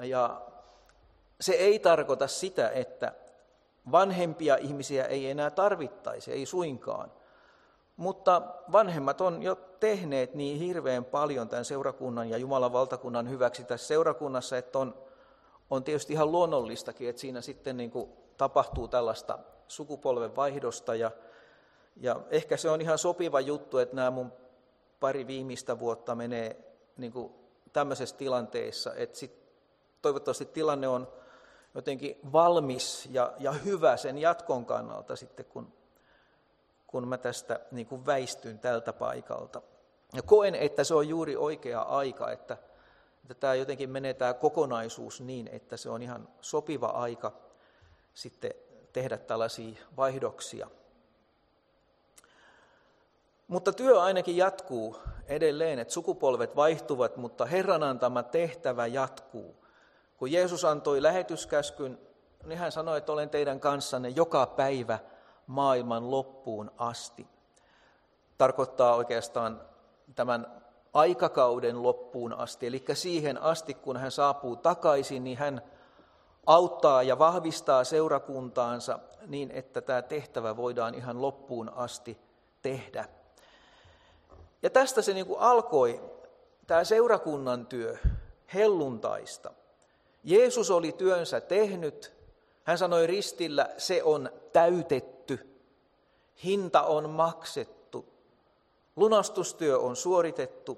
Ja se ei tarkoita sitä, että vanhempia ihmisiä ei enää tarvittaisi, ei suinkaan. Mutta vanhemmat on jo tehneet niin hirveän paljon tämän seurakunnan ja Jumalan valtakunnan hyväksi tässä seurakunnassa, että on tietysti ihan luonnollistakin, että siinä sitten niin kuin tapahtuu tällaista sukupolvenvaihdosta. Ja ehkä se on ihan sopiva juttu, että nämä mun pari viimeistä vuotta menee niin kuin tämmöisessä tilanteessa, että toivottavasti tilanne on jotenkin valmis ja hyvä sen jatkon kannalta sitten, kun mä tästä niin kuin väistyn tältä paikalta. Ja koen, että se on juuri oikea aika, että tämä jotenkin menee tämä kokonaisuus niin, että se on ihan sopiva aika sitten tehdä tällaisia vaihdoksia. Mutta työ ainakin jatkuu edelleen, että sukupolvet vaihtuvat, mutta Herran antama tehtävä jatkuu. Kun Jeesus antoi lähetyskäskyn, niin hän sanoi, että olen teidän kanssanne joka päivä maailman loppuun asti. Tarkoittaa oikeastaan tämän aikakauden loppuun asti, eli siihen asti, kun hän saapuu takaisin, niin hän auttaa ja vahvistaa seurakuntaansa niin, että tämä tehtävä voidaan ihan loppuun asti tehdä. Ja tästä se niin kuin alkoi, tämä seurakunnan työ helluntaista. Jeesus oli työnsä tehnyt. Hän sanoi ristillä, se on täytetty. Hinta on maksettu. Lunastustyö on suoritettu.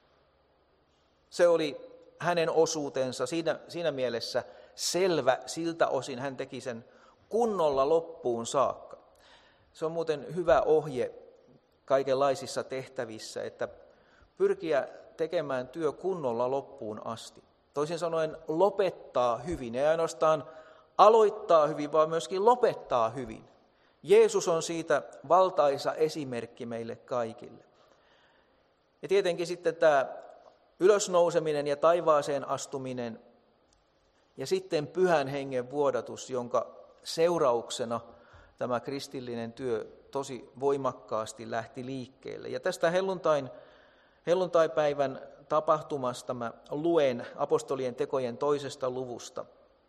Se oli hänen osuutensa. Siinä mielessä selvä, siltä osin hän teki sen kunnolla loppuun saakka. Se on muuten hyvä ohje kaikenlaisissa tehtävissä, että pyrkiä tekemään työ kunnolla loppuun asti. Toisin sanoen lopettaa hyvin, ei ainoastaan aloittaa hyvin, vaan myöskin lopettaa hyvin. Jeesus on siitä valtaisa esimerkki meille kaikille. Ja tietenkin sitten tämä ylösnouseminen ja taivaaseen astuminen ja sitten Pyhän Hengen vuodatus, jonka seurauksena tämä kristillinen työ tosi voimakkaasti lähti liikkeelle. Ja tästä helluntaipäivän tapahtumasta mä luen apostolien tekojen 2. luvusta.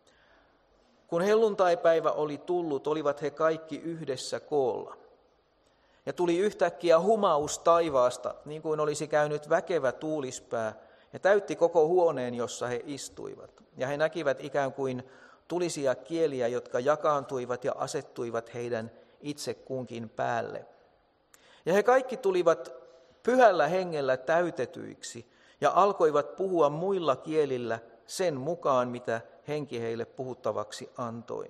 Kun helluntaipäivä oli tullut, olivat he kaikki yhdessä koolla. Ja tuli yhtäkkiä humaus taivaasta, niin kuin olisi käynyt väkevä tuulispää, ja täytti koko huoneen, jossa he istuivat. Ja he näkivät ikään kuin tulisia kieliä, jotka jakaantuivat ja asettuivat heidän itse kunkin päälle. Ja he kaikki tulivat Pyhällä Hengellä täytetyiksi ja alkoivat puhua muilla kielillä sen mukaan, mitä Henki heille puhuttavaksi antoi.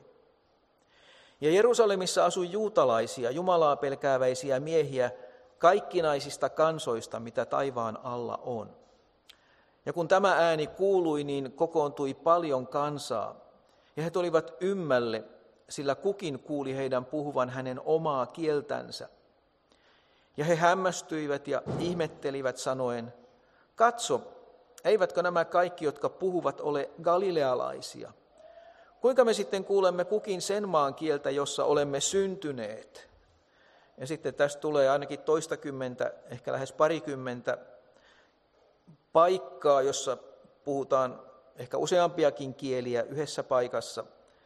Ja Jerusalemissa asui juutalaisia, Jumalaa pelkääväisiä miehiä kaikkinaisista kansoista, mitä taivaan alla on. Ja kun tämä ääni kuului, niin kokoontui paljon kansaa, ja he tulivat ymmälle, sillä kukin kuuli heidän puhuvan hänen omaa kieltänsä. Ja he hämmästyivät ja ihmettelivät sanoen, katso, eivätkö nämä kaikki, jotka puhuvat, ole galilealaisia? Kuinka me sitten kuulemme kukin sen maan kieltä, jossa olemme syntyneet? Ja sitten tästä tulee ainakin toistakymmentä, ehkä lähes parikymmentä paikkaa, jossa puhutaan ehkä useampiakin kieliä yhdessä paikassa.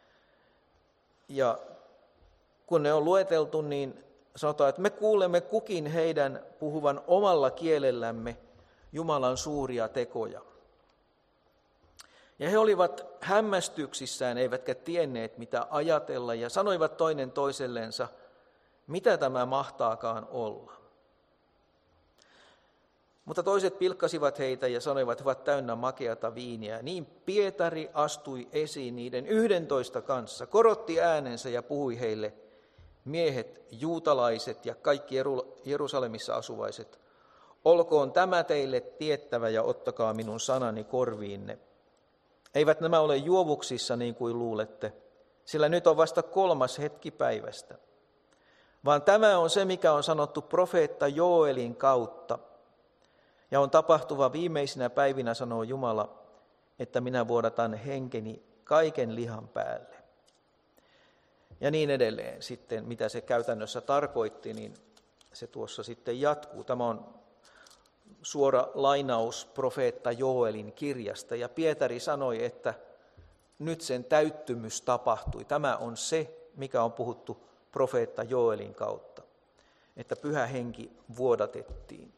Ja kun ne on lueteltu, niin sanotaan, että me kuulemme kukin heidän puhuvan omalla kielellämme Jumalan suuria tekoja. Ja he olivat hämmästyksissään, eivätkä tienneet mitä ajatella, ja sanoivat toinen toisellensa, mitä tämä mahtaakaan olla. Mutta toiset pilkkasivat heitä ja sanoivat, he ovat täynnä makeata viiniä. Niin Pietari astui esiin niiden 11 kanssa, korotti äänensä ja puhui heille, miehet, juutalaiset ja kaikki Jerusalemissa asuvaiset, olkoon tämä teille tiettävä ja ottakaa minun sanani korviinne. Eivät nämä ole juovuksissa niin kuin luulette, sillä nyt on vasta 3. hetki päivästä. Vaan tämä on se, mikä on sanottu profeetta Joelin kautta. Ja on tapahtuva viimeisinä päivinä, sanoo Jumala, että minä vuodatan henkeni kaiken lihan päälle. Ja niin edelleen sitten, mitä se käytännössä tarkoitti, niin se tuossa sitten jatkuu. Tämä on suora lainaus profeetta Joelin kirjasta. Ja Pietari sanoi, että nyt sen täyttymys tapahtui. Tämä on se, mikä on puhuttu profeetta Joelin kautta, että Pyhä Henki vuodatettiin.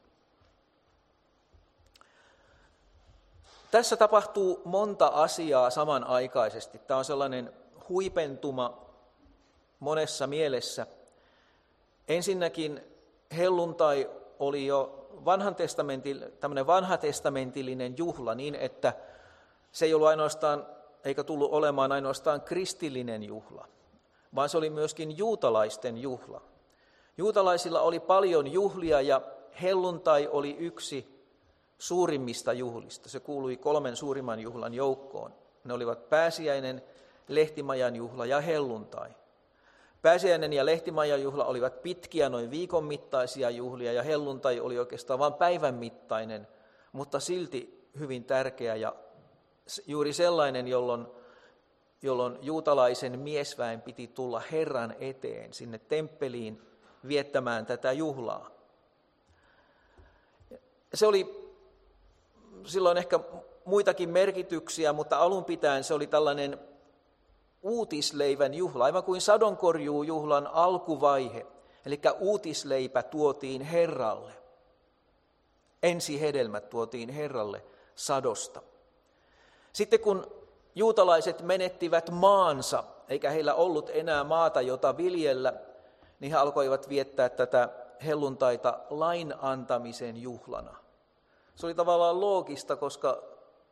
Tässä tapahtuu monta asiaa samanaikaisesti. Tämä on sellainen huipentuma monessa mielessä. Ensinnäkin helluntai oli jo tämmöinen vanhatestamentillinen juhla niin, että se ei ollut ainoastaan, eikä tullut olemaan ainoastaan kristillinen juhla, vaan se oli myöskin juutalaisten juhla. Juutalaisilla oli paljon juhlia ja helluntai oli yksi suurimmista juhlista. Se kuului 3 suurimman juhlan joukkoon. Ne olivat pääsiäinen, lehtimajan juhla ja helluntai. Pääsiäinen ja lehtimajan juhla olivat pitkiä, noin viikon mittaisia juhlia, ja helluntai oli oikeastaan vain päivän mittainen, mutta silti hyvin tärkeä ja juuri sellainen, jolloin juutalaisen miesväen piti tulla Herran eteen sinne temppeliin viettämään tätä juhlaa. Se oli silloin ehkä muitakin merkityksiä, mutta alun pitäen se oli tällainen uutisleivän juhla, aivan kuin sadonkorjuujuhlan alkuvaihe. Eli uutisleipä tuotiin Herralle. Ensihedelmät tuotiin Herralle sadosta. Sitten kun juutalaiset menettivät maansa, eikä heillä ollut enää maata, jota viljellä, niin he alkoivat viettää tätä helluntaita lain antamisen juhlana. Se oli tavallaan loogista, koska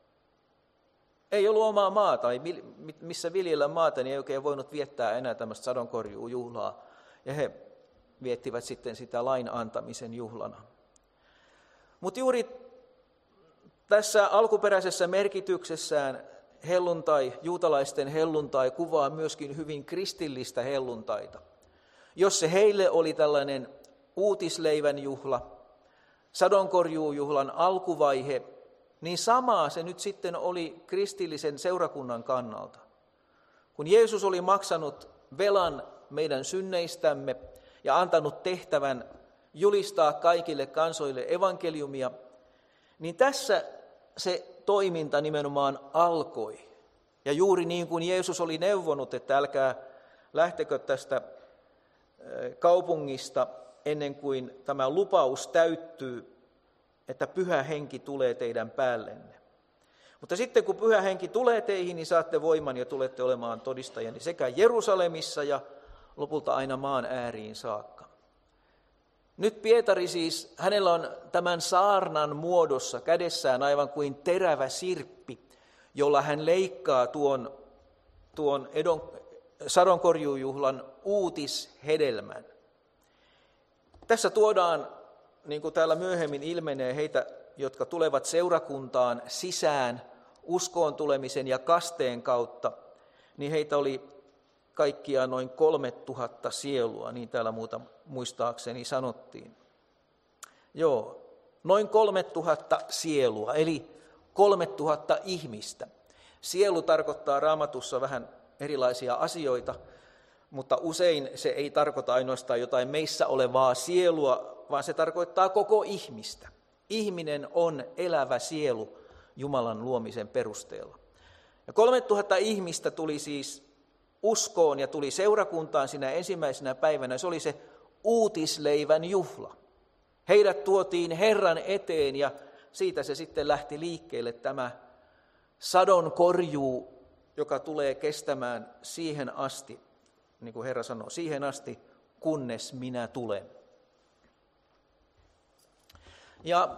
ei ollut omaa maata, missä viljellä maata, niin ei oikein voinut viettää enää tämmöistä sadonkorjuujuhlaa. Ja he viettivät sitten sitä lain antamisen juhlana. Mutta juuri tässä alkuperäisessä merkityksessään helluntai, juutalaisten helluntai, kuvaa myöskin hyvin kristillistä helluntaita. Jos se heille oli tällainen uutisleivän juhla, sadonkorjuujuhlan alkuvaihe, niin samaa se nyt sitten oli kristillisen seurakunnan kannalta. Kun Jeesus oli maksanut velan meidän synneistämme ja antanut tehtävän julistaa kaikille kansoille evankeliumia, niin tässä se toiminta nimenomaan alkoi. Ja juuri niin kuin Jeesus oli neuvonut, että älkää lähtekö tästä kaupungista ennen kuin tämä lupaus täyttyy, että Pyhä Henki tulee teidän päällenne. Mutta sitten kun Pyhä Henki tulee teihin, niin saatte voiman ja tulette olemaan todistajani sekä Jerusalemissa ja lopulta aina maan ääriin saakka. Nyt Pietari siis, hänellä on tämän saarnan muodossa kädessään aivan kuin terävä sirppi, jolla hän leikkaa tuon sadonkorjuujuhlan uutishedelmän. Tässä tuodaan, niin kuin täällä myöhemmin ilmenee, heitä, jotka tulevat seurakuntaan sisään uskoon tulemisen ja kasteen kautta, niin heitä oli kaikkiaan noin 3000 sielua, niin täällä muistaakseni sanottiin. Joo, noin 3000 sielua, eli 3000 ihmistä. Sielu tarkoittaa Raamatussa vähän erilaisia asioita, mutta usein se ei tarkoita ainoastaan jotain meissä olevaa sielua, vaan se tarkoittaa koko ihmistä. Ihminen on elävä sielu Jumalan luomisen perusteella. Ja 3000 ihmistä tuli siis uskoon ja tuli seurakuntaan siinä ensimmäisenä päivänä. Se oli se uutisleivän juhla. Heidät tuotiin Herran eteen ja siitä se sitten lähti liikkeelle tämä sadon korjuu, joka tulee kestämään siihen asti, niin kuin Herra sanoo, siihen asti, kunnes minä tulen. Ja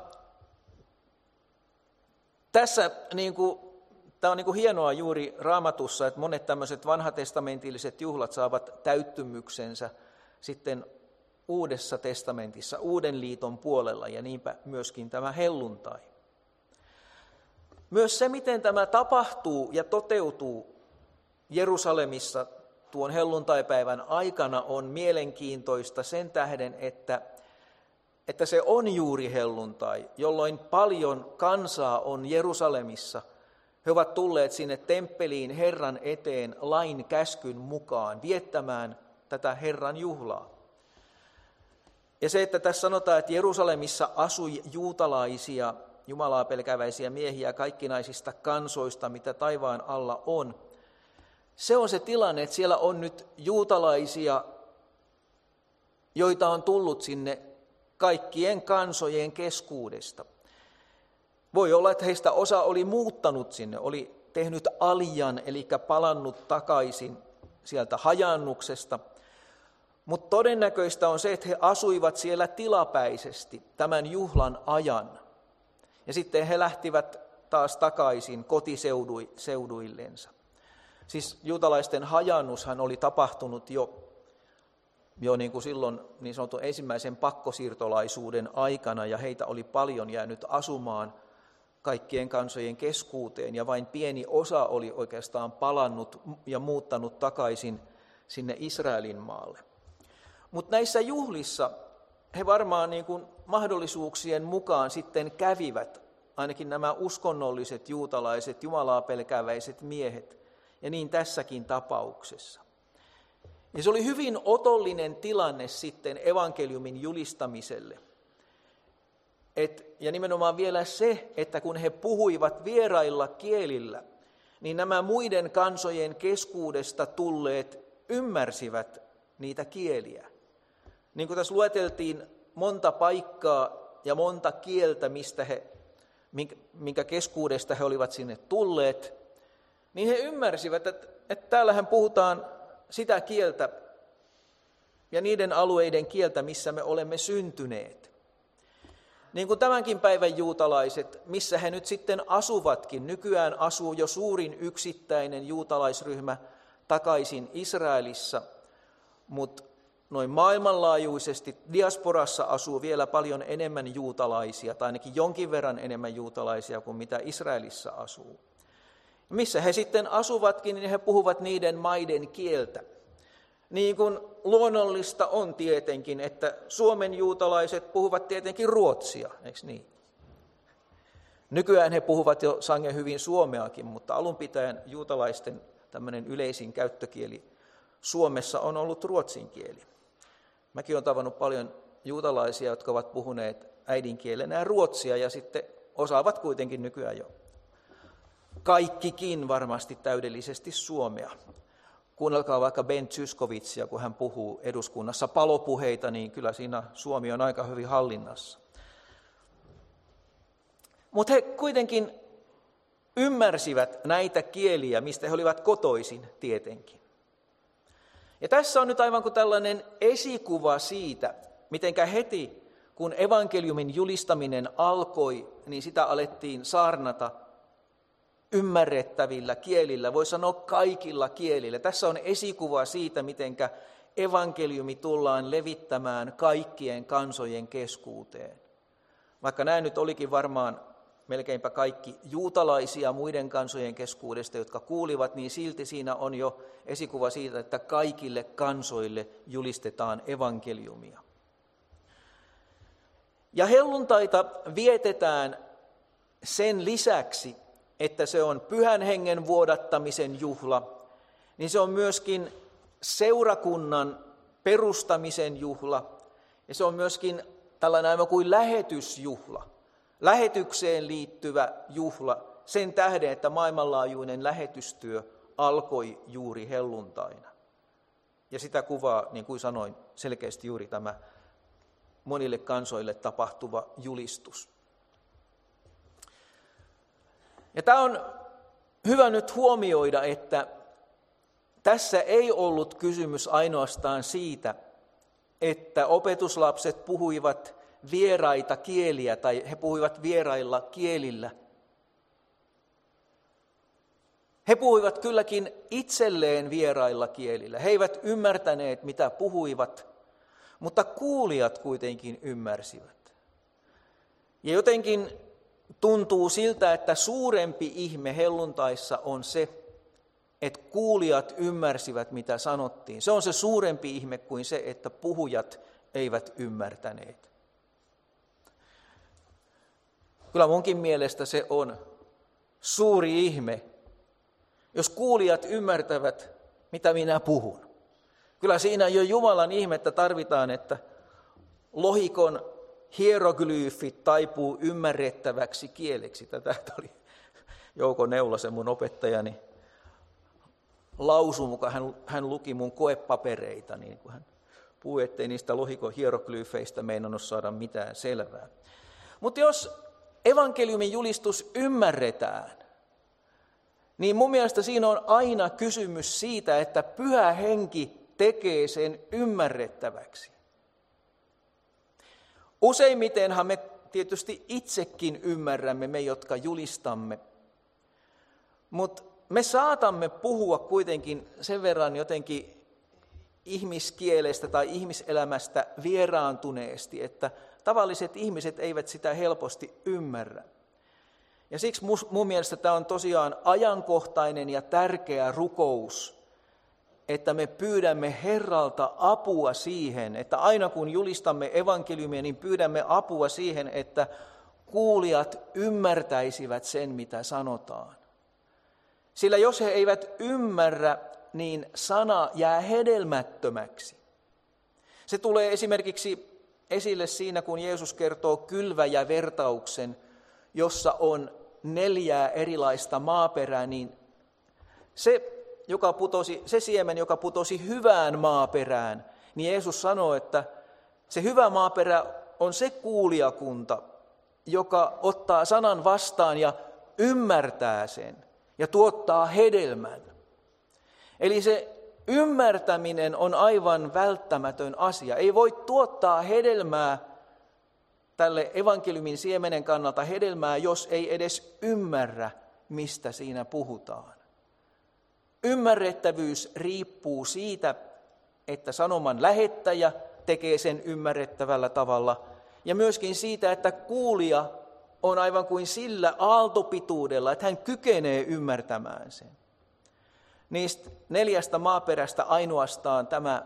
tässä tämä on hienoa juuri Raamatussa, että monet tämmöiset vanhatestamentilliset juhlat saavat täyttymyksensä sitten Uudessa testamentissa, Uuden liiton puolella, ja niinpä myöskin tämä helluntai. Myös se, miten tämä tapahtuu ja toteutuu Jerusalemissa tuon helluntaipäivän aikana, on mielenkiintoista sen tähden, että se on juuri helluntai, jolloin paljon kansaa on Jerusalemissa. He ovat tulleet sinne temppeliin Herran eteen lain käskyn mukaan viettämään tätä Herran juhlaa. Ja se, että tässä sanotaan, että Jerusalemissa asui juutalaisia, Jumalaa pelkäväisiä miehiä kaikkinaisista kansoista, mitä taivaan alla on, Se on se tilanne, että siellä on nyt juutalaisia, joita on tullut sinne kaikkien kansojen keskuudesta. Voi olla, että heistä osa oli muuttanut sinne, oli tehnyt aljan, eli palannut takaisin sieltä hajaannuksesta. Mutta todennäköistä on se, että he asuivat siellä tilapäisesti tämän juhlan ajan. Ja sitten he lähtivät taas takaisin kotiseuduillensa. Siis juutalaisten hajaannushan oli tapahtunut jo niin kuin silloin niin sanotun ensimmäisen pakkosiirtolaisuuden aikana, ja heitä oli paljon jäänyt asumaan kaikkien kansojen keskuuteen, ja vain pieni osa oli oikeastaan palannut ja muuttanut takaisin sinne Israelin maalle. Mutta näissä juhlissa he varmaan niin kuin mahdollisuuksien mukaan sitten kävivät, ainakin nämä uskonnolliset juutalaiset, Jumalaa pelkääväiset miehet, ja niin tässäkin tapauksessa. Ja se oli hyvin otollinen tilanne sitten evankeliumin julistamiselle. Ja nimenomaan vielä se, että kun he puhuivat vierailla kielillä, niin nämä muiden kansojen keskuudesta tulleet ymmärsivät niitä kieliä. Niin kuin tässä lueteltiin monta paikkaa ja monta kieltä, minkä keskuudesta he olivat sinne tulleet, niin he ymmärsivät, että täällähän puhutaan sitä kieltä ja niiden alueiden kieltä, missä me olemme syntyneet. Niin kuin tämänkin päivän juutalaiset, missä he nyt sitten asuvatkin. Nykyään asuu jo suurin yksittäinen juutalaisryhmä takaisin Israelissa, mutta noin maailmanlaajuisesti diasporassa asuu vielä paljon enemmän juutalaisia, tai ainakin jonkin verran enemmän juutalaisia kuin mitä Israelissa asuu. Missä he sitten asuvatkin, niin he puhuvat niiden maiden kieltä. Niin kuin luonnollista on tietenkin, että Suomen juutalaiset puhuvat tietenkin ruotsia, eikö niin? Nykyään he puhuvat jo sangen hyvin suomeakin, mutta alun pitäen juutalaisten tämmöinen yleisin käyttökieli Suomessa on ollut ruotsin kieli. Mäkin olen tavannut paljon juutalaisia, jotka ovat puhuneet äidinkielenään ruotsia ja sitten osaavat kuitenkin nykyään jo kaikkikin varmasti täydellisesti suomea. Kuunnelkaa vaikka Ben Zyskowiczia, kun hän puhuu eduskunnassa palopuheita, niin kyllä siinä suomi on aika hyvin hallinnassa. Mutta he kuitenkin ymmärsivät näitä kieliä, mistä he olivat kotoisin tietenkin. Ja tässä on nyt aivan kuin tällainen esikuva siitä, mitenkä heti kun evankeliumin julistaminen alkoi, niin sitä alettiin saarnata ymmärrettävillä kielillä, voi sanoa kaikilla kielillä. Tässä on esikuva siitä, mitenkä evankeliumi tullaan levittämään kaikkien kansojen keskuuteen. Vaikka nämä nyt olikin varmaan melkeinpä kaikki juutalaisia muiden kansojen keskuudesta, jotka kuulivat, niin silti siinä on jo esikuva siitä, että kaikille kansoille julistetaan evankeliumia. Ja helluntaita vietetään sen lisäksi, että se on pyhän hengen vuodattamisen juhla, niin se on myöskin seurakunnan perustamisen juhla, ja se on myöskin tällainen aivan kuin lähetysjuhla, lähetykseen liittyvä juhla, sen tähden, että maailmanlaajuinen lähetystyö alkoi juuri helluntaina. Ja sitä kuvaa, niin kuin sanoin, selkeästi juuri tämä monille kansoille tapahtuva julistus. Ja tämä on hyvä nyt huomioida, että tässä ei ollut kysymys ainoastaan siitä, että opetuslapset puhuivat vieraita kieliä tai he puhuivat vierailla kielillä. He puhuivat kylläkin itselleen vierailla kielillä. He eivät ymmärtäneet, mitä puhuivat, mutta kuulijat kuitenkin ymmärsivät. Ja jotenkin tuntuu siltä, että suurempi ihme helluntaissa on se, että kuulijat ymmärsivät, mitä sanottiin. Se on se suurempi ihme kuin se, että puhujat eivät ymmärtäneet. Kyllä munkin mielestä se on suuri ihme, jos kuulijat ymmärtävät, mitä minä puhun. Kyllä siinä jo Jumalan ihmettä tarvitaan, että lohikon hieroglyfit taipuu ymmärrettäväksi kieleksi. Tätä oli Jouko Neulasen mun opettajani lausui, muka hän luki mun koepapereita, niin kuin hän puhui, ettei niistä lohikon hieroglyyfeistä meinannut saada mitään selvää. Mutta jos evankeliumin julistus ymmärretään, niin mun mielestä siinä on aina kysymys siitä, että Pyhä Henki tekee sen ymmärrettäväksi. Useimmitenhan me tietysti itsekin ymmärrämme, me jotka julistamme, mutta me saatamme puhua kuitenkin sen verran jotenkin ihmiskielestä tai ihmiselämästä vieraantuneesti, että tavalliset ihmiset eivät sitä helposti ymmärrä. Ja siksi mun mielestä tämä on tosiaan ajankohtainen ja tärkeä rukous, että me pyydämme Herralta apua siihen, että aina kun julistamme evankeliumia, niin pyydämme apua siihen, että kuulijat ymmärtäisivät sen, mitä sanotaan. Sillä jos he eivät ymmärrä, niin sana jää hedelmättömäksi. Se tulee esimerkiksi esille siinä, kun Jeesus kertoo kylväjävertauksen, jossa on 4 erilaista maaperää, niin se siemen, joka putosi hyvään maaperään, niin Jeesus sanoo, että se hyvä maaperä on se kuulijakunta, joka ottaa sanan vastaan ja ymmärtää sen ja tuottaa hedelmän. Eli se ymmärtäminen on aivan välttämätön asia. Ei voi tuottaa hedelmää tälle evankeliumin siemenen kannalta hedelmää, jos ei edes ymmärrä, mistä siinä puhutaan. Ymmärrettävyys riippuu siitä, että sanoman lähettäjä tekee sen ymmärrettävällä tavalla, ja myöskin siitä, että kuulija on aivan kuin sillä aaltopituudella, että hän kykenee ymmärtämään sen. Niistä 4 maaperästä ainoastaan tämä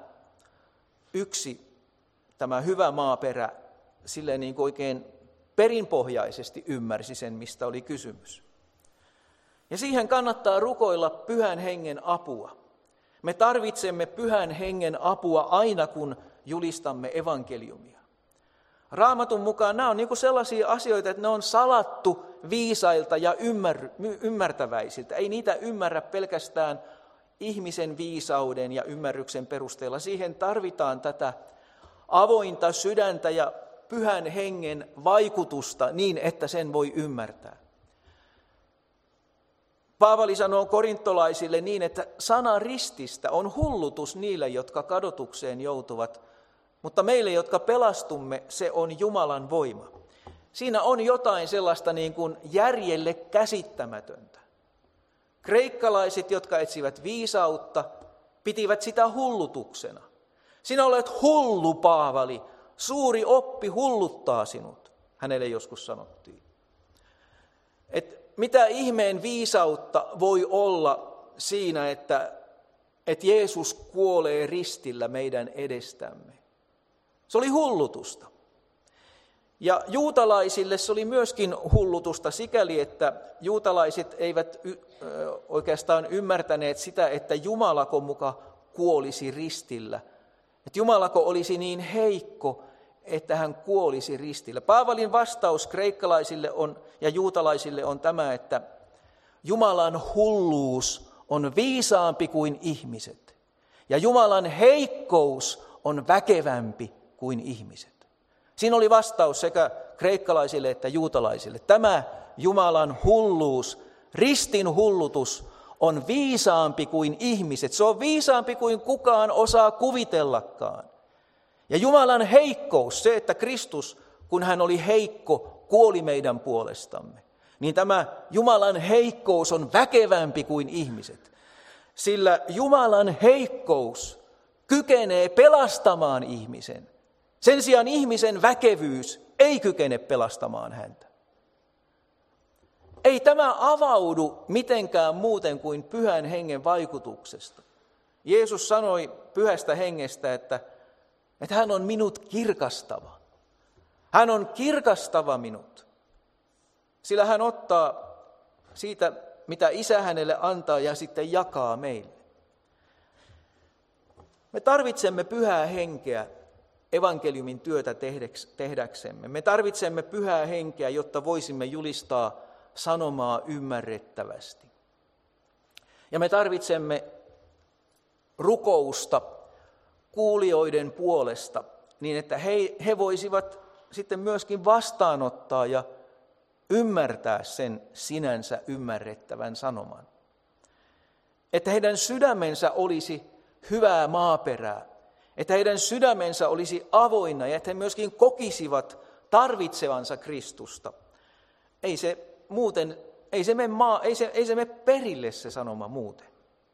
hyvä maaperä, silleen niin kuin oikein perinpohjaisesti ymmärsi sen, mistä oli kysymys. Ja siihen kannattaa rukoilla Pyhän Hengen apua. Me tarvitsemme Pyhän Hengen apua aina, kun julistamme evankeliumia. Raamatun mukaan nämä on niin kuin sellaisia asioita, että ne on salattu viisailta ja ymmärtäväisiltä. Ei niitä ymmärrä pelkästään ihmisen viisauden ja ymmärryksen perusteella. Siihen tarvitaan tätä avointa sydäntä ja Pyhän Hengen vaikutusta niin, että sen voi ymmärtää. Paavali sanoo korintolaisille niin, että sana rististä on hullutus niille, jotka kadotukseen joutuvat, mutta meille, jotka pelastumme, se on Jumalan voima. Siinä on jotain sellaista niin kuin järjelle käsittämätöntä. Kreikkalaiset, jotka etsivät viisautta, pitivät sitä hullutuksena. Sinä olet hullu, Paavali, suuri oppi hulluttaa sinut, hänelle joskus sanottiin. Mitä ihmeen viisautta voi olla siinä, että Jeesus kuolee ristillä meidän edestämme? Se oli hullutusta. Ja juutalaisille se oli myöskin hullutusta sikäli, että juutalaiset eivät oikeastaan ymmärtäneet sitä, että Jumalako muka kuolisi ristillä. Että Jumalako olisi niin heikko, että hän kuolisi ristillä. Paavalin vastaus kreikkalaisille ja juutalaisille on tämä, että Jumalan hulluus on viisaampi kuin ihmiset, ja Jumalan heikkous on väkevämpi kuin ihmiset. Siinä oli vastaus sekä kreikkalaisille että juutalaisille. Tämä Jumalan hulluus, ristin hullutus, on viisaampi kuin ihmiset. Se on viisaampi kuin kukaan osaa kuvitellakaan. Ja Jumalan heikkous, se, että Kristus, kun hän oli heikko, kuoli meidän puolestamme, niin tämä Jumalan heikkous on väkevämpi kuin ihmiset. Sillä Jumalan heikkous kykenee pelastamaan ihmisen. Sen sijaan ihmisen väkevyys ei kykene pelastamaan häntä. Ei tämä avaudu mitenkään muuten kuin Pyhän Hengen vaikutuksesta. Jeesus sanoi Pyhästä Hengestä, että hän on minut kirkastava. Hän on kirkastava minut, sillä hän ottaa siitä, mitä Isä hänelle antaa ja sitten jakaa meille. Me tarvitsemme Pyhää Henkeä evankeliumin työtä tehdäksemme. Me tarvitsemme Pyhää Henkeä, jotta voisimme julistaa sanomaa ymmärrettävästi. Ja me tarvitsemme rukousta kuulijoiden puolesta, niin että he voisivat sitten myöskin vastaanottaa ja ymmärtää sen sinänsä ymmärrettävän sanoman. Että heidän sydämensä olisi hyvää maaperää, että heidän sydämensä olisi avoinna ja että he myöskin kokisivat tarvitsevansa Kristusta. Ei se mene perille se sanoma muuten.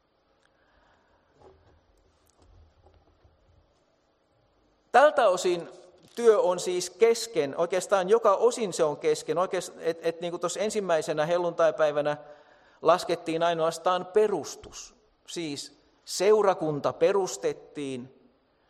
Tältä osin työ on siis kesken, oikeastaan joka osin se on kesken. Niin kuin tuossa ensimmäisenä helluntaipäivänä laskettiin ainoastaan perustus, siis seurakunta perustettiin,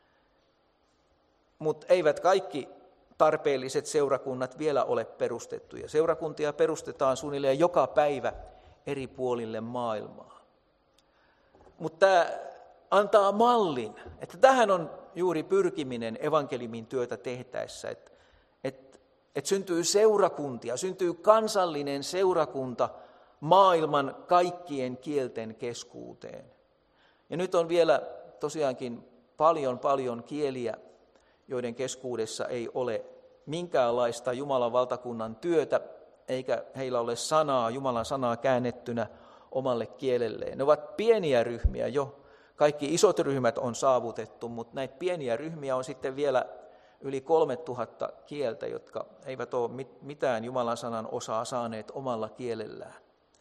mutta eivät kaikki tarpeelliset seurakunnat vielä ole perustettuja. Seurakuntia perustetaan suunnilleen joka päivä eri puolille maailmaa. Mutta tämä antaa mallin, että tähän on juuri pyrkiminen evankeliumin työtä tehtäessä, että syntyy seurakuntia, syntyy kansallinen seurakunta maailman kaikkien kielten keskuuteen. Ja nyt on vielä tosiaankin paljon kieliä, joiden keskuudessa ei ole minkäänlaista Jumalan valtakunnan työtä, eikä heillä ole Jumalan sanaa käännettynä omalle kielelleen. Ne ovat pieniä ryhmiä jo. Kaikki isot ryhmät on saavutettu, mutta näitä pieniä ryhmiä on sitten vielä yli 3000 kieltä, jotka eivät ole mitään Jumalan sanan osaa saaneet omalla kielellään.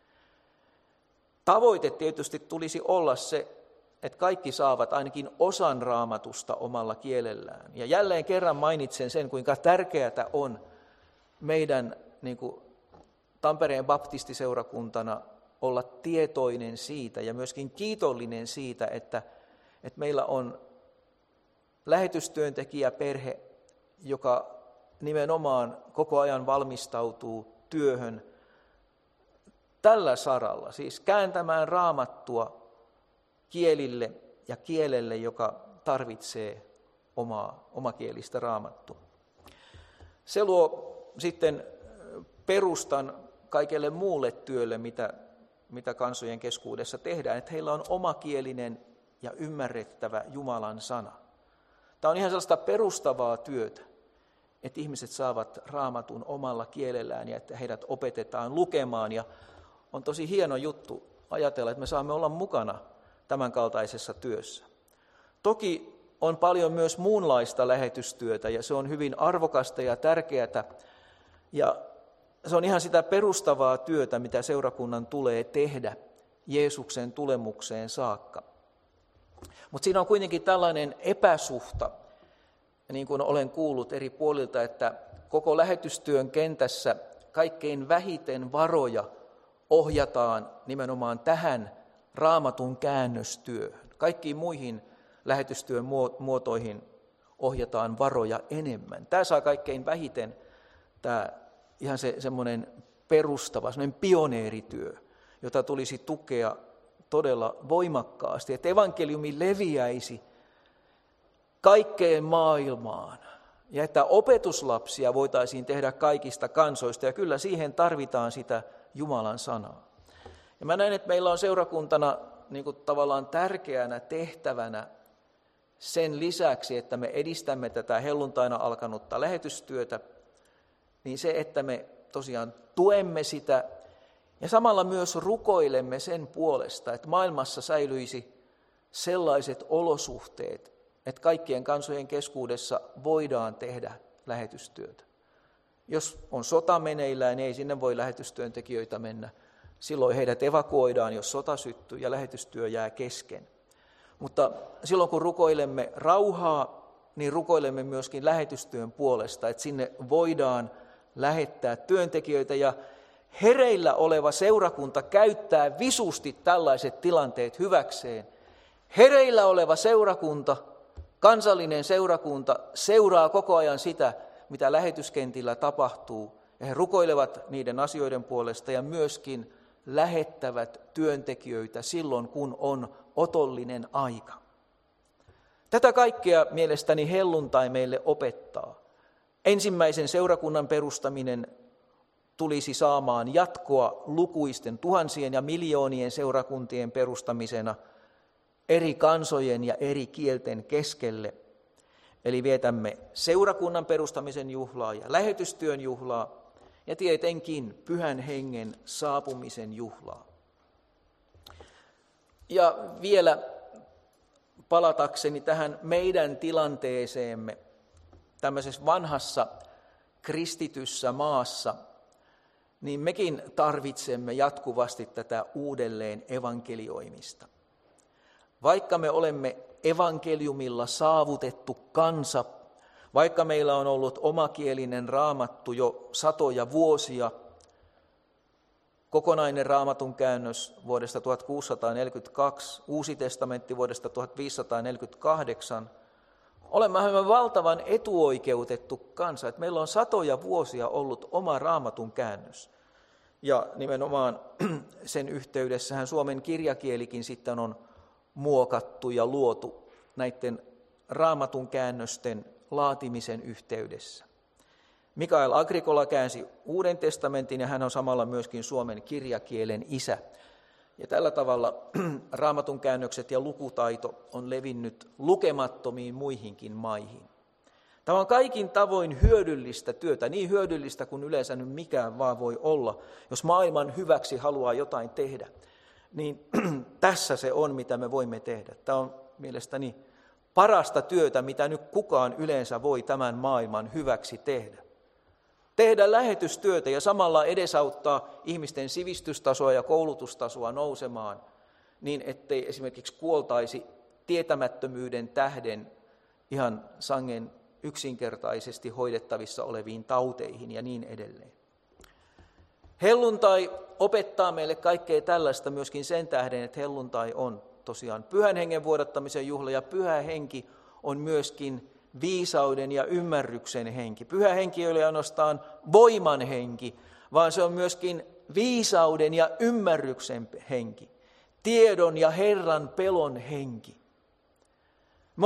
Tavoite tietysti tulisi olla se, että kaikki saavat ainakin osan Raamatusta omalla kielellään. Ja jälleen kerran mainitsen sen, kuinka tärkeää on meidän niin kuin Tampereen baptistiseurakuntana olla tietoinen siitä ja myöskin kiitollinen siitä, että meillä on lähetystyöntekijäperhe, joka nimenomaan koko ajan valmistautuu työhön tällä saralla, siis kääntämään Raamattua kielille ja kielelle, joka tarvitsee omakielistä Raamattua. Se luo sitten perustan kaikelle muulle työlle, mitä kansojen keskuudessa tehdään, että heillä on omakielinen ja ymmärrettävä Jumalan sana. Tämä on ihan sellaista perustavaa työtä, että ihmiset saavat Raamatun omalla kielellään ja että heidät opetetaan lukemaan. Ja on tosi hieno juttu ajatella, että me saamme olla mukana tämän kaltaisessa työssä. Toki on paljon myös muunlaista lähetystyötä ja se on hyvin arvokasta ja tärkeää. Ja se on ihan sitä perustavaa työtä, mitä seurakunnan tulee tehdä Jeesuksen tulemukseen saakka. Mutta siinä on kuitenkin tällainen epäsuhta, niin kuin olen kuullut eri puolilta, että koko lähetystyön kentässä kaikkein vähiten varoja ohjataan nimenomaan tähän Raamatun käännöstyöhön. Kaikkiin muihin lähetystyön muotoihin ohjataan varoja enemmän. Tämä saa kaikkein vähiten ihan semmoinen perustava, semmoinen pioneerityö, jota tulisi tukea todella voimakkaasti, että evankeliumi leviäisi kaikkeen maailmaan ja että opetuslapsia voitaisiin tehdä kaikista kansoista ja kyllä siihen tarvitaan sitä Jumalan sanaa. Ja mä näen, että meillä on seurakuntana niin kuin tavallaan tärkeänä tehtävänä sen lisäksi, että me edistämme tätä helluntaina alkanutta lähetystyötä, niin se, että me tosiaan tuemme sitä ja samalla myös rukoilemme sen puolesta, että maailmassa säilyisi sellaiset olosuhteet, että kaikkien kansojen keskuudessa voidaan tehdä lähetystyötä. Jos on sota meneillään, niin ei sinne voi lähetystyöntekijöitä mennä. Silloin heidät evakuoidaan, jos sota syttyy ja lähetystyö jää kesken. Mutta silloin kun rukoilemme rauhaa, niin rukoilemme myöskin lähetystyön puolesta, että sinne voidaan lähettää työntekijöitä ja hereillä oleva seurakunta käyttää visusti tällaiset tilanteet hyväkseen. Hereillä oleva seurakunta, kansallinen seurakunta, seuraa koko ajan sitä, mitä lähetyskentillä tapahtuu. Ja he rukoilevat niiden asioiden puolesta ja myöskin lähettävät työntekijöitä silloin, kun on otollinen aika. Tätä kaikkea mielestäni helluntai meille opettaa. Ensimmäisen seurakunnan perustaminen tulisi saamaan jatkoa lukuisten tuhansien ja miljoonien seurakuntien perustamisena. eri kansojen ja eri kielten keskelle. Eli vietämme seurakunnan perustamisen juhlaa ja lähetystyön juhlaa ja tietenkin Pyhän Hengen saapumisen juhlaa. Ja vielä palatakseni tähän meidän tilanteeseemme tämmöisessä vanhassa kristityssä maassa, niin mekin tarvitsemme jatkuvasti tätä uudelleen evankelioimista. Vaikka me olemme evankeliumilla saavutettu kansa, vaikka meillä on ollut omakielinen raamattu jo satoja vuosia, kokonainen raamatun käännös vuodesta 1642, Uusi testamentti vuodesta 1548, olemme valtavan etuoikeutettu kansa, että meillä on satoja vuosia ollut oma raamatun käännös. Ja nimenomaan sen yhteydessähän Suomen kirjakielikin sitten on muokattu ja luotu näiden raamatun käännösten laatimisen yhteydessä. Mikael Agricola käänsi Uuden testamentin ja hän on samalla myöskin Suomen kirjakielen isä. Ja tällä tavalla raamatun käännökset ja lukutaito on levinnyt lukemattomiin muihinkin maihin. Tämä on kaikin tavoin hyödyllistä työtä, niin hyödyllistä kuin yleensä nyt mikään vaan voi olla. Jos maailman hyväksi haluaa jotain tehdä, niin tässä se on, mitä me voimme tehdä. Tämä on mielestäni parasta työtä, mitä nyt kukaan yleensä voi tämän maailman hyväksi tehdä. Tehdä lähetystyötä ja samalla edesauttaa ihmisten sivistystasoa ja koulutustasoa nousemaan, niin ettei esimerkiksi kuoltaisi tietämättömyyden tähden ihan sangen yksinkertaisesti hoidettavissa oleviin tauteihin ja niin edelleen. Helluntai opettaa meille kaikkea tällaista myöskin sen tähden, että helluntai on tosiaan Pyhän Hengen vuodattamisen juhla ja Pyhä Henki on myöskin viisauden ja ymmärryksen henki. Pyhä Henki ei ole ainoastaan voiman henki, vaan se on myöskin viisauden ja ymmärryksen henki, tiedon ja Herran pelon henki. Me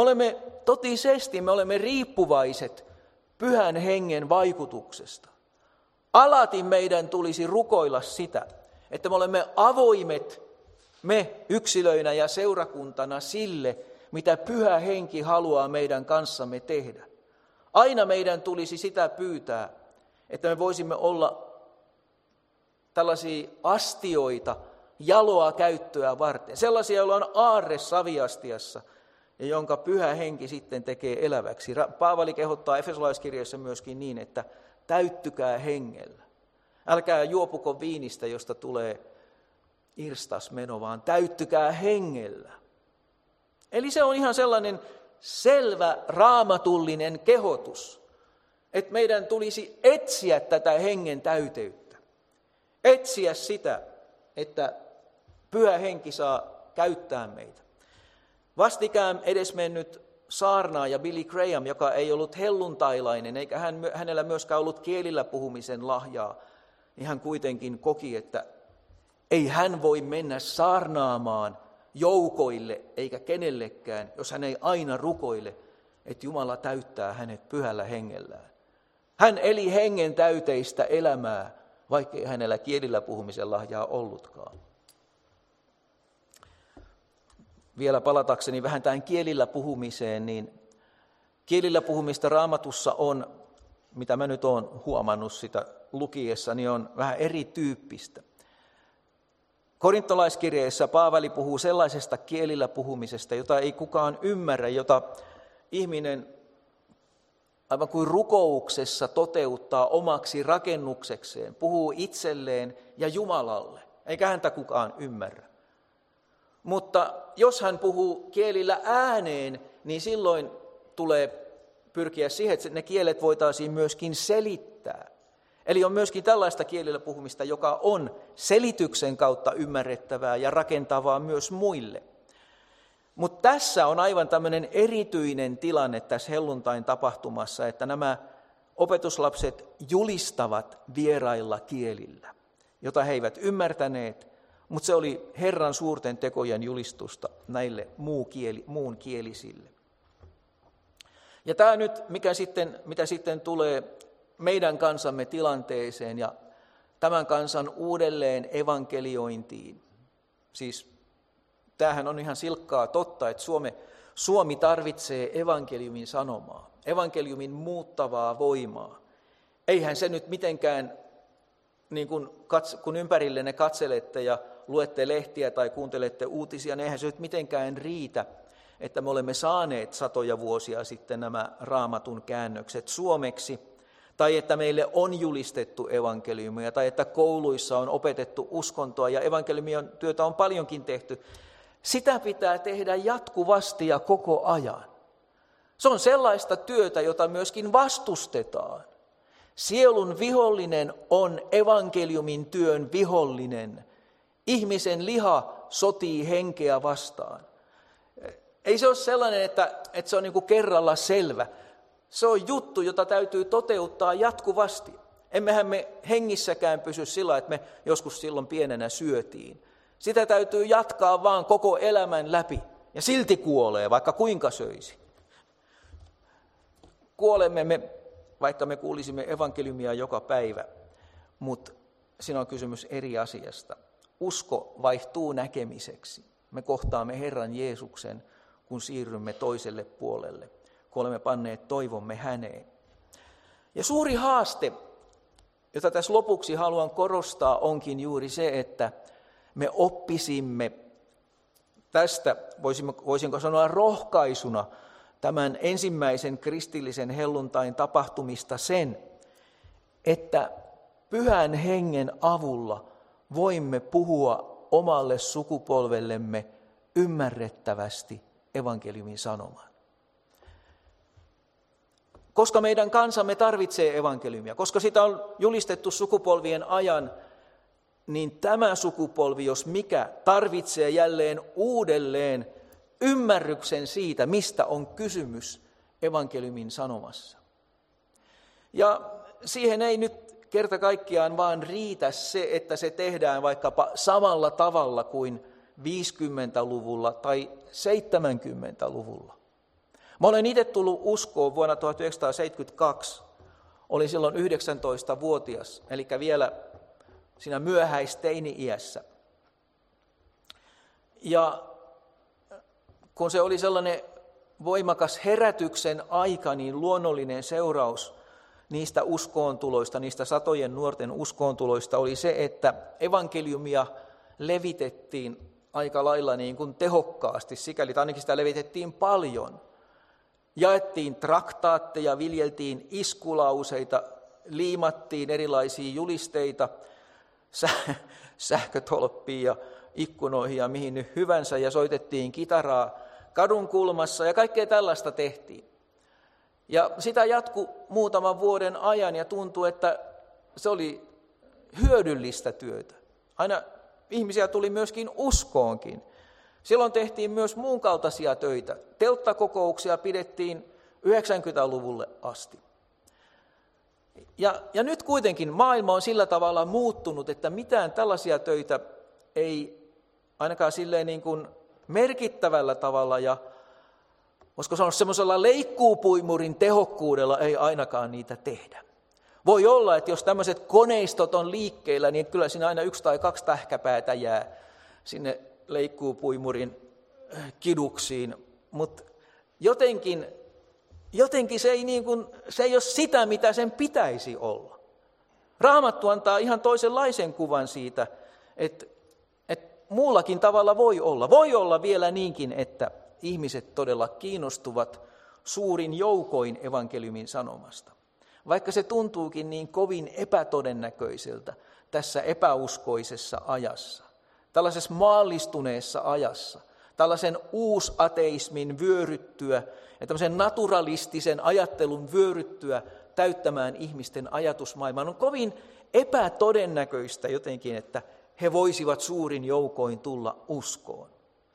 olemme riippuvaiset Pyhän Hengen vaikutuksesta. Alati meidän tulisi rukoilla sitä, että me olemme avoimet, me yksilöinä ja seurakuntana sille, mitä Pyhä Henki haluaa meidän kanssamme tehdä. Aina meidän tulisi sitä pyytää, että me voisimme olla tällaisia astioita jaloa käyttöä varten. Sellaisia, joilla on aarre saviastiassa ja jonka Pyhä Henki sitten tekee eläväksi. Paavali kehottaa Efesolaiskirjassa myöskin niin, että täyttykää hengellä. Älkää juopuko viinistä, josta tulee irstasmeno, vaan täyttykää hengellä. Eli se on ihan sellainen selvä raamatullinen kehotus, että meidän tulisi etsiä tätä hengen täyteyttä. Etsiä sitä, että Pyhä Henki saa käyttää meitä. Vastikään edesmennyt saarnaaja Billy Graham, joka ei ollut helluntailainen, eikä hänellä myöskään ollut kielillä puhumisen lahjaa, niin hän kuitenkin koki, että ei hän voi mennä saarnaamaan joukoille eikä kenellekään, jos hän ei aina rukoile, että Jumala täyttää hänet Pyhällä Hengellään. Hän eli hengen täyteistä elämää, vaikkei hänellä kielillä puhumisen lahjaa ollutkaan. Vielä palatakseni vähän tähän kielillä puhumiseen, niin kielillä puhumista Raamatussa on, mitä mä nyt olen huomannut sitä lukiessa, niin on vähän erityyppistä. Korintolaiskirjeessä Paavali puhuu sellaisesta kielillä puhumisesta, jota ei kukaan ymmärrä, jota ihminen aivan kuin rukouksessa toteuttaa omaksi rakennuksekseen, puhuu itselleen ja Jumalalle, eikä häntä kukaan ymmärrä. Mutta jos hän puhuu kielillä ääneen, niin silloin tulee pyrkiä siihen, että ne kielet voitaisiin myöskin selittää. Eli on myöskin tällaista kielillä puhumista, joka on selityksen kautta ymmärrettävää ja rakentavaa myös muille. Mutta tässä on aivan tämmöinen erityinen tilanne tässä helluntain tapahtumassa, että nämä opetuslapset julistavat vierailla kielillä, jota he eivät ymmärtäneet, mutta se oli Herran suurten tekojen julistusta näille muunkielisille. Ja tämä nyt, mitä sitten tulee meidän kansamme tilanteeseen ja tämän kansan uudelleen evankeliointiin, siis tämähän on ihan silkkaa totta, että Suomi tarvitsee evankeliumin sanomaa, evankeliumin muuttavaa voimaa. Eihän se nyt mitenkään, niin kun ympärillenne katselette ja luette lehtiä tai kuuntelette uutisia, niin eihän se nyt mitenkään riitä, että me olemme saaneet satoja vuosia sitten nämä Raamatun käännökset suomeksi, tai että meille on julistettu evankeliumia, tai että kouluissa on opetettu uskontoa, ja evankeliumin työtä on paljonkin tehty. Sitä pitää tehdä jatkuvasti ja koko ajan. Se on sellaista työtä, jota myöskin vastustetaan. Sielun vihollinen on evankeliumin työn vihollinen. Ihmisen liha sotii henkeä vastaan. Ei se ole sellainen, että se on niin kuin kerralla selvä. Se on juttu, jota täytyy toteuttaa jatkuvasti. Emmehän me hengissäkään pysy sillä, että me joskus silloin pienenä syötiin. Sitä täytyy jatkaa vaan koko elämän läpi. Ja silti kuolee, vaikka kuinka söisi. Kuolemme me, vaikka me kuulisimme evankeliumia joka päivä, mutta siinä on kysymys eri asiasta. Usko vaihtuu näkemiseksi. Me kohtaamme Herran Jeesuksen, kun siirrymme toiselle puolelle, kun olemme panneet toivomme häneen. Ja suuri haaste, jota tässä lopuksi haluan korostaa, onkin juuri se, että me oppisimme tästä, voisinko sanoa rohkaisuna, tämän ensimmäisen kristillisen helluntain tapahtumista sen, että Pyhän Hengen avulla voimme puhua omalle sukupolvellemme ymmärrettävästi evankeliumin sanoman. Koska meidän kansamme tarvitsee evankeliumia, koska sitä on julistettu sukupolvien ajan, niin tämä sukupolvi, jos mikä, tarvitsee jälleen uudelleen ymmärryksen siitä, mistä on kysymys evankeliumin sanomassa. Ja siihen ei nyt kerta kaikkiaan vaan riitä se, että se tehdään vaikkapa samalla tavalla kuin 50-luvulla tai 70-luvulla. Mä olen itse tullut uskoon vuonna 1972. Olin silloin 19-vuotias, eli vielä siinä myöhäisteini-iässä. Ja kun se oli sellainen voimakas herätyksen aika, niin luonnollinen seuraus niistä uskoontuloista, niistä satojen nuorten uskoontuloista oli se, että evankeliumia levitettiin aika lailla niin kuin tehokkaasti, sikäli ainakin sitä levitettiin paljon. Jaettiin traktaatteja, viljeltiin iskulauseita, liimattiin erilaisia julisteita sähkötolppiin ja ikkunoihin ja mihin nyt hyvänsä, ja soitettiin kitaraa kadun kulmassa ja kaikkea tällaista tehtiin. Ja sitä jatkui muutaman vuoden ajan ja tuntui, että se oli hyödyllistä työtä. Aina ihmisiä tuli myöskin uskoonkin. Silloin tehtiin myös muun kaltaisia töitä. Telttakokouksia pidettiin 90-luvulle asti. Ja nyt kuitenkin maailma on sillä tavalla muuttunut, että mitään tällaisia töitä ei ainakaan silleen niin kuin merkittävällä tavalla ja voisiko sanoa semmoisella leikkuupuimurin tehokkuudella ei ainakaan niitä tehdä. Voi olla, että jos tämmöiset koneistot on liikkeellä, niin kyllä siinä aina 1 tai 2 tähkäpäätä jää sinne leikkuupuimurin kiduksiin, mutta jotenkin se ei ole sitä, mitä sen pitäisi olla. Raamattu antaa ihan toisenlaisen kuvan siitä, että muullakin tavalla voi olla. Voi olla vielä niinkin, että ihmiset todella kiinnostuvat suurin joukoin evankeliumin sanomasta. Vaikka se tuntuukin niin kovin epätodennäköiseltä tässä epäuskoisessa ajassa, tällaisessa maallistuneessa ajassa, tällaisen uusateismin vyöryttyä ja tämmöisen naturalistisen ajattelun vyöryttyä täyttämään ihmisten ajatusmaailman, on kovin epätodennäköistä jotenkin, että he voisivat suurin joukoin tulla uskoon.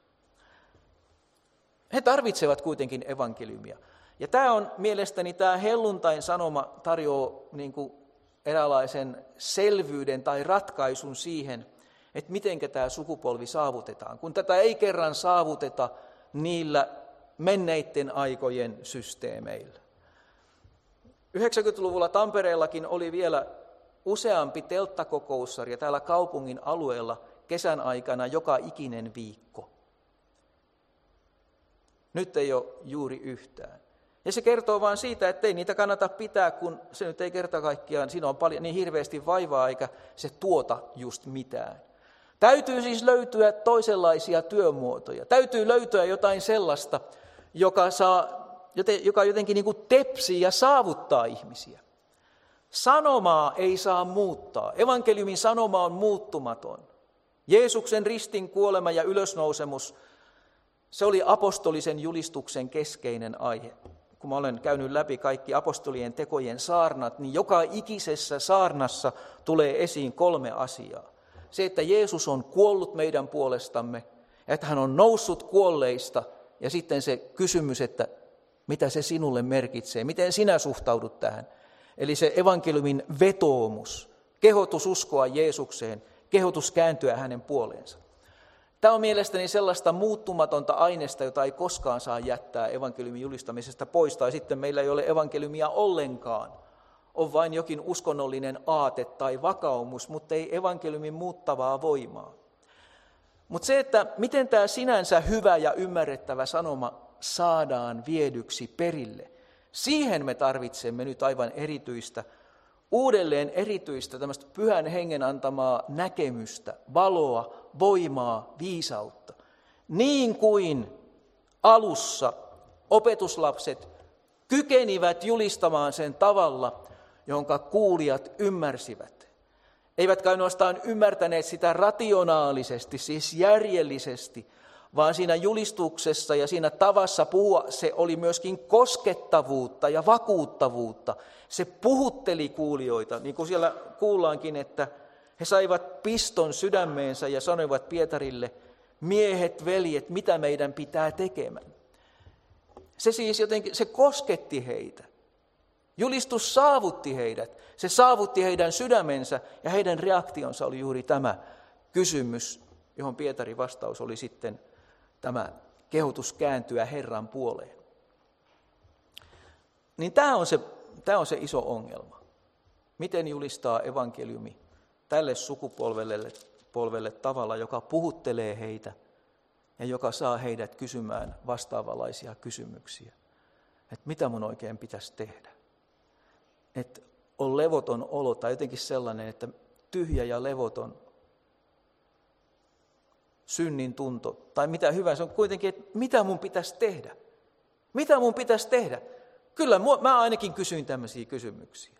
He tarvitsevat kuitenkin evankeliumia. Ja tämä on mielestäni, tämä helluntain sanoma tarjoaa niin kuin eräänlaisen selvyyden tai ratkaisun siihen, että miten tämä sukupolvi saavutetaan, kun tätä ei kerran saavuteta niillä menneiden aikojen systeemeillä. 90-luvulla Tampereellakin oli vielä useampi telttakokoussarja täällä kaupungin alueella kesän aikana joka ikinen viikko. Nyt ei ole juuri yhtään. Ja se kertoo vain siitä, että ei niitä kannata pitää, kun se nyt ei kerta kaikkiaan, siinä on paljon niin hirveästi vaivaa, eikä se tuota just mitään. Täytyy siis löytyä toisenlaisia työmuotoja. Täytyy löytyä jotain sellaista, joka jotenkin niin kuin tepsii ja saavuttaa ihmisiä. Sanomaa ei saa muuttaa. Evankeliumin sanoma on muuttumaton. Jeesuksen ristin kuolema ja ylösnousemus, se oli apostolisen julistuksen keskeinen aihe. Kun mä olen käynyt läpi kaikki apostolien tekojen saarnat, niin joka ikisessä saarnassa tulee esiin 3 asiaa. Se, että Jeesus on kuollut meidän puolestamme, että hän on noussut kuolleista, ja sitten se kysymys, että mitä se sinulle merkitsee, miten sinä suhtaudut tähän. Eli se evankeliumin vetoomus, kehotus uskoa Jeesukseen, kehotus kääntyä hänen puoleensa. Tämä on mielestäni sellaista muuttumatonta aineesta, jota ei koskaan saa jättää evankeliumin julistamisesta pois, tai sitten meillä ei ole evankeliumia ollenkaan. On vain jokin uskonnollinen aate tai vakaumus, mutta ei evankeliumin muuttavaa voimaa. Mutta se, että miten tämä sinänsä hyvä ja ymmärrettävä sanoma saadaan viedyksi perille, siihen me tarvitsemme nyt aivan erityistä, uudelleen erityistä tämmöistä Pyhän Hengen antamaa näkemystä, valoa, voimaa, viisautta. Niin kuin alussa opetuslapset kykenivät julistamaan sen tavalla, jonka kuulijat ymmärsivät. Eivätkä ainoastaan ymmärtäneet sitä rationaalisesti, siis järjellisesti, vaan siinä julistuksessa ja siinä tavassa puhua se oli myöskin koskettavuutta ja vakuuttavuutta. Se puhutteli kuulijoita, niin kuin siellä kuullaankin, että he saivat piston sydämeensä ja sanoivat Pietarille, miehet, veljet, mitä meidän pitää tekemään. Se siis jotenkin, se kosketti heitä. Julistus saavutti heidät, se saavutti heidän sydämensä ja heidän reaktionsa oli juuri tämä kysymys, johon Pietarin vastaus oli sitten tämä kehotus kääntyä Herran puoleen. Niin tämä on se iso ongelma. Miten julistaa evankeliumi tälle sukupolvelle tavalla, joka puhuttelee heitä ja joka saa heidät kysymään vastaavanlaisia kysymyksiä. Että mitä mun oikein pitäisi tehdä? Että on levoton olo tai jotenkin sellainen, että tyhjä ja levoton synnin tunto tai mitä hyvää, se on kuitenkin, että mitä mun pitäisi tehdä? Mitä mun pitäisi tehdä? Kyllä mä ainakin kysyin tämmöisiä kysymyksiä.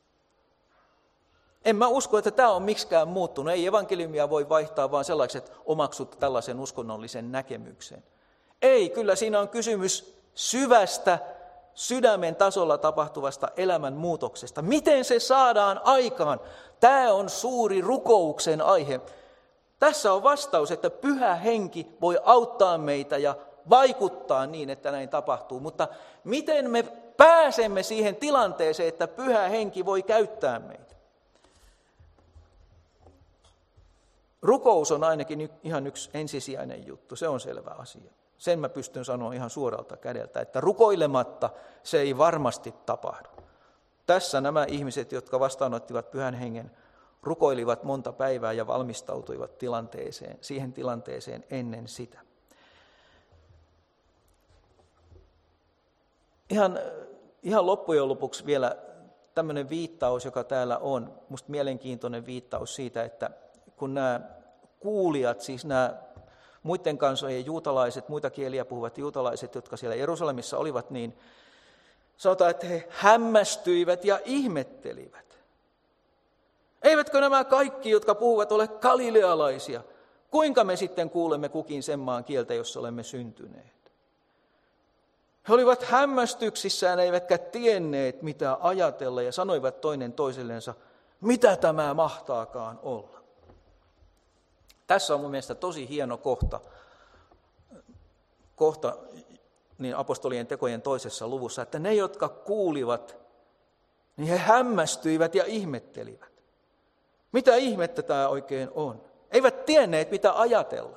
En mä usko, että tämä on miksikään muuttunut. Ei evankeliumia voi vaihtaa vaan sellaiset, että omaksut tällaisen uskonnollisen näkemyksen. Ei, kyllä siinä on kysymys syvästä sydämen tasolla tapahtuvasta elämänmuutoksesta. Miten se saadaan aikaan? Tämä on suuri rukouksen aihe. Tässä on vastaus, että Pyhä Henki voi auttaa meitä ja vaikuttaa niin, että näin tapahtuu. Mutta miten me pääsemme siihen tilanteeseen, että Pyhä Henki voi käyttää meitä? Rukous on ainakin ihan yksi ensisijainen juttu, se on selvä asia. Sen mä pystyn sanoa ihan suoralta kädeltä, että rukoilematta se ei varmasti tapahdu. Tässä nämä ihmiset, jotka vastaanottivat Pyhän Hengen, rukoilivat monta päivää ja valmistautuivat siihen tilanteeseen ennen sitä. Ihan loppujen lopuksi vielä tämmöinen viittaus, joka täällä on, musta mielenkiintoinen viittaus siitä, että kun nämä kuulijat, siis nämä muiden kansojen juutalaiset, muita kieliä puhuvat juutalaiset, jotka siellä Jerusalemissa olivat, niin sanotaan, että he hämmästyivät ja ihmettelivät. Eivätkö nämä kaikki, jotka puhuvat, ole galilealaisia? Kuinka me sitten kuulemme kukin sen maan kieltä, jossa olemme syntyneet? He olivat hämmästyksissään, eivätkä tienneet, mitä ajatella, ja sanoivat toinen toisillensa, mitä tämä mahtaakaan olla. Tässä on mun mielestä tosi hieno kohta niin apostolien tekojen 2. luvussa, että ne, jotka kuulivat, niin he hämmästyivät ja ihmettelivät. Mitä ihmettä tämä oikein on? Eivät tienneet, mitä ajatella.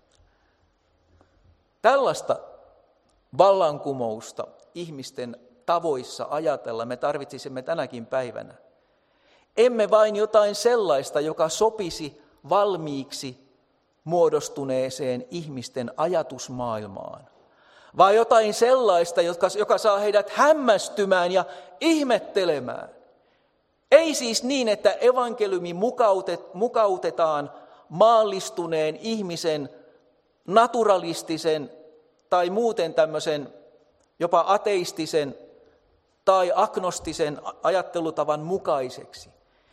Tällaista vallankumousta ihmisten tavoissa ajatella me tarvitsisimme tänäkin päivänä. Emme vain jotain sellaista, joka sopisi valmiiksi muodostuneeseen ihmisten ajatusmaailmaan, vaan jotain sellaista, joka saa heidät hämmästymään ja ihmettelemään. Ei siis niin, että evankeliumi mukautetaan maallistuneen ihmisen naturalistisen tai muuten tämmöisen jopa ateistisen tai agnostisen ajattelutavan mukaiseksi.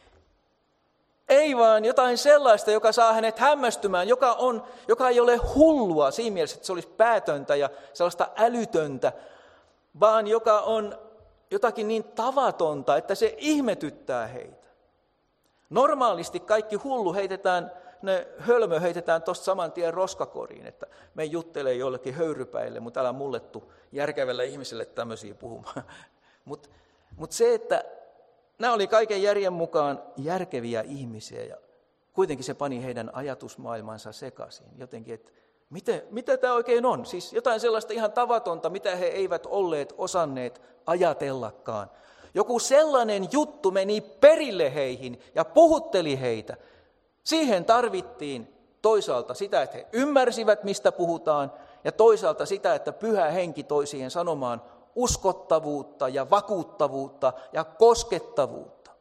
Ei vaan jotain sellaista, joka saa hänet hämmästymään, joka ei ole hullua siinä mielessä, että se olisi päätöntä ja sellaista älytöntä, vaan joka on jotakin niin tavatonta, että se ihmetyttää heitä. Normaalisti kaikki hullu hölmö heitetään tuosta saman tien roskakoriin, että me juttelee jollekin höyrypäille, mutta älä mullettu järkevälle ihmiselle tämmöisiä puhumaan. Mutta se, että nämä oli kaiken järjen mukaan järkeviä ihmisiä ja kuitenkin se pani heidän ajatusmaailmansa sekaisin. Jotenkin, että mitä tämä oikein on? Siis jotain sellaista ihan tavatonta, mitä he eivät olleet osanneet ajatellakaan. Joku sellainen juttu meni perille heihin ja puhutteli heitä. Siihen tarvittiin toisaalta sitä, että he ymmärsivät, mistä puhutaan, ja toisaalta sitä, että Pyhä Henki toi siihen sanomaan uskottavuutta ja vakuuttavuutta ja koskettavuutta.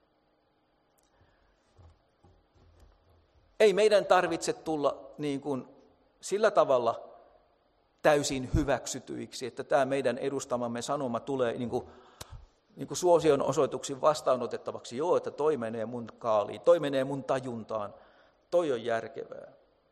Ei meidän tarvitse tulla niin kuin sillä tavalla täysin hyväksytyiksi, että tämä meidän edustamamme sanoma tulee niin kuin suosion osoituksin vastaanotettavaksi. Joo, että toi menee mun kaaliin, toi menee mun tajuntaan, toi on järkevää.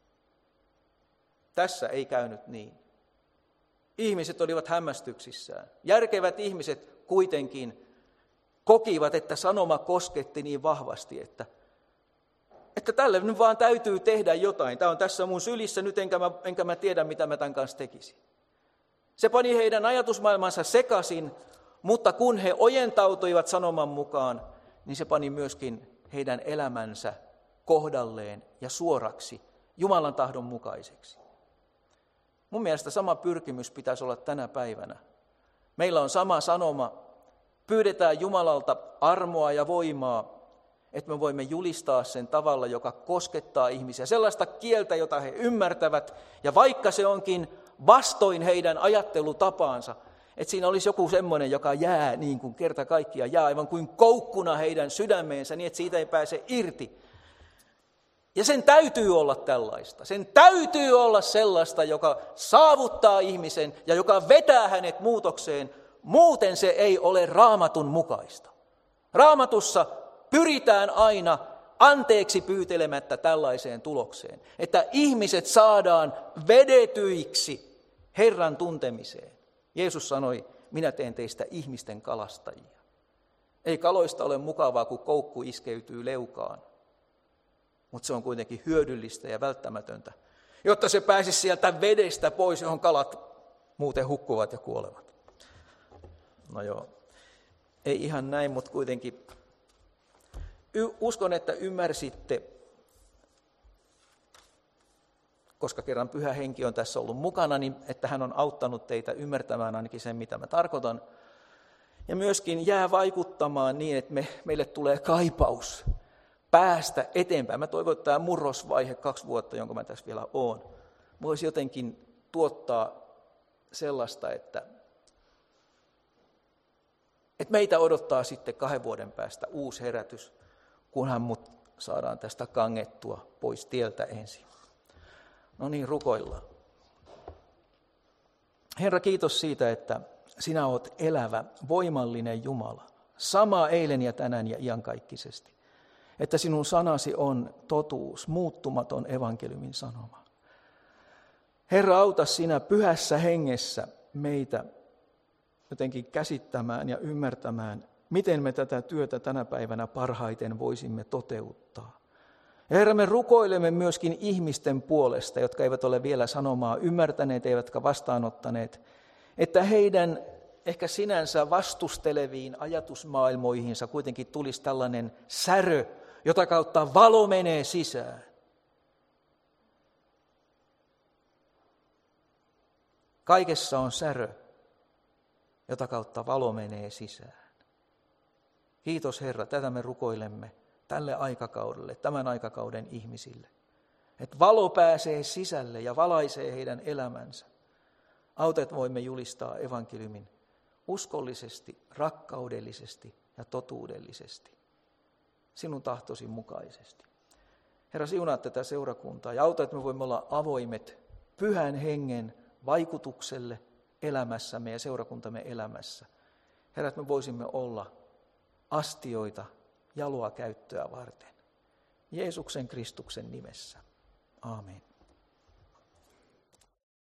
Tässä ei käynyt niin. Ihmiset olivat hämmästyksissään. Järkevät ihmiset kuitenkin kokivat, että sanoma kosketti niin vahvasti, että tälle nyt vaan täytyy tehdä jotain. Tämä on tässä mun sylissä nyt, enkä mä tiedä, mitä mä tämän kanssa tekisin. Se pani heidän ajatusmaailmansa sekaisin, mutta kun he ojentautuivat sanoman mukaan, niin se pani myöskin heidän elämänsä kohdalleen ja suoraksi, Jumalan tahdon mukaiseksi. Mun mielestä sama pyrkimys pitäisi olla tänä päivänä. Meillä on sama sanoma, pyydetään Jumalalta armoa ja voimaa, että me voimme julistaa sen tavalla, joka koskettaa ihmisiä. Sellaista kieltä, jota he ymmärtävät, ja vaikka se onkin vastoin heidän ajattelutapaansa, että siinä olisi joku semmoinen, joka jää niin kuin kerta kaikkiaan, jää aivan kuin koukkuna heidän sydämeensä, niin että siitä ei pääse irti. Ja sen täytyy olla tällaista. Sen täytyy olla sellaista, joka saavuttaa ihmisen ja joka vetää hänet muutokseen. Muuten se ei ole Raamatun mukaista. Raamatussa pyritään aina anteeksi pyytelemättä tällaiseen tulokseen, että ihmiset saadaan vedetyiksi Herran tuntemiseen. Jeesus sanoi, minä teen teistä ihmisten kalastajia. Ei kaloista ole mukavaa, kun koukku iskeytyy leukaan, mutta se on kuitenkin hyödyllistä ja välttämätöntä, jotta se pääsisi sieltä vedestä pois, johon kalat muuten hukkuvat ja kuolevat. No joo, ei ihan näin, mutta kuitenkin uskon, että ymmärsitte, koska kerran Pyhä Henki on tässä ollut mukana, niin että hän on auttanut teitä ymmärtämään ainakin sen, mitä mä tarkoitan. Ja myöskin jää vaikuttamaan niin, että meille tulee kaipaus päästä eteenpäin. Mä toivon, että tämä murrosvaihe 2 vuotta, jonka mä tässä vielä oon, voisi jotenkin tuottaa sellaista, että meitä odottaa sitten 2 vuoden päästä uusi herätys, kunhan mut saadaan tästä kangettua pois tieltä ensin. No niin, rukoillaan. Herra, kiitos siitä, että sinä olet elävä, voimallinen Jumala. Sama eilen ja tänään ja iankaikkisesti. Että sinun sanasi on totuus, muuttumaton evankeliumin sanoma. Herra, auta sinä pyhässä hengessä meitä jotenkin käsittämään ja ymmärtämään, miten me tätä työtä tänä päivänä parhaiten voisimme toteuttaa. Ja Herra, me rukoilemme myöskin ihmisten puolesta, jotka eivät ole vielä sanomaa ymmärtäneet, eivätkä vastaanottaneet, että heidän ehkä sinänsä vastusteleviin ajatusmaailmoihinsa kuitenkin tulisi tällainen särö, jota kautta valo menee sisään. Kaikessa on särö, jota kautta valo menee sisään. Kiitos Herra, tätä me rukoilemme tälle aikakaudelle, tämän aikakauden ihmisille. Että valo pääsee sisälle ja valaisee heidän elämänsä. Auta, että voimme julistaa evankeliumin uskollisesti, rakkaudellisesti ja totuudellisesti, sinun tahtosi mukaisesti. Herra, siunaa tätä seurakuntaa ja auta, että me voimme olla avoimet Pyhän Hengen vaikutukselle elämässämme ja seurakuntamme elämässä. Herra, että me voisimme olla astioita jaloa käyttöä varten. Jeesuksen Kristuksen nimessä. Aamen.